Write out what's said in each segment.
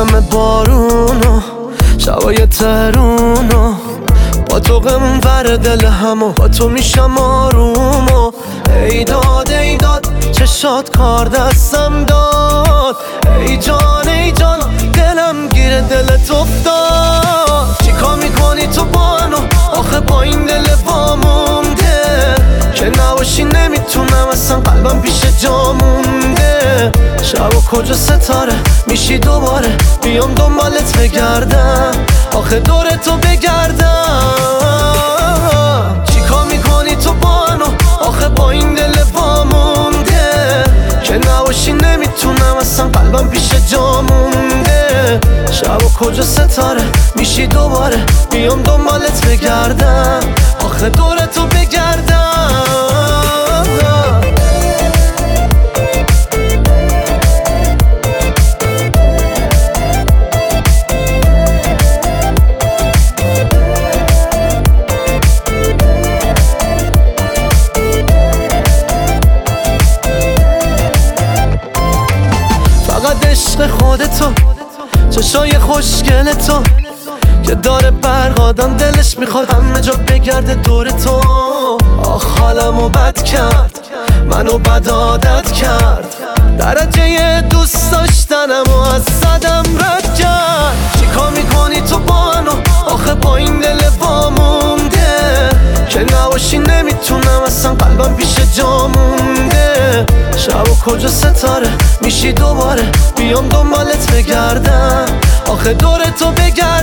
همه بارونو شبای ترونو با تو غمون ور دل همو با تو میشم آرومو ای داد چشات کار دستم داد ای جان دلم گیره دلت افتاد چیکار میکنی تو با منو آخه با این دل وامونده که نباشی نمیتونم اصلا قلبم پیش جا مونده شب و کجا ستاره میشی دوباره بیام دنبالت بگردم آخه دور تو بگردم چیکار میکنی تو با منو آخه با این دل وامونده که نباشی نمیتونم اصلا قلبم پیش جا مونده شب و کجا ستاره میشی دوباره بیام دنبالت بگردم آخه دور تو بگردم فقط عشق خودتو چشای خوشگل تو که داره برق آدم دلش میخواد همه جا بگرده دور تو آخ حالمو بد کرد منو بد عادت کرد درجه دوست داشتنمو از صدم رد کرد چیکار میکنی تو با منو آخه با این دل وامونده که نباشی نمیتونم اصلا قلبم پیش جا مونده شب و کجا ستاره میشی دوباره بیام دنبالت بگردم آخه دور تو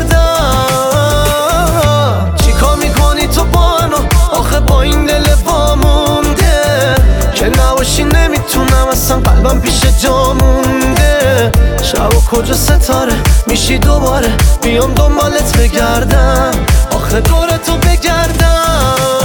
بگردم چیکار میکنی تو با منو آخه با این دل وامونده که نباشی نمیتونم اصلا قلبم پیش جا مونده شب و کجا ستاره میشی دوباره بیام دنبالت بگردم آخه دور تو بگردم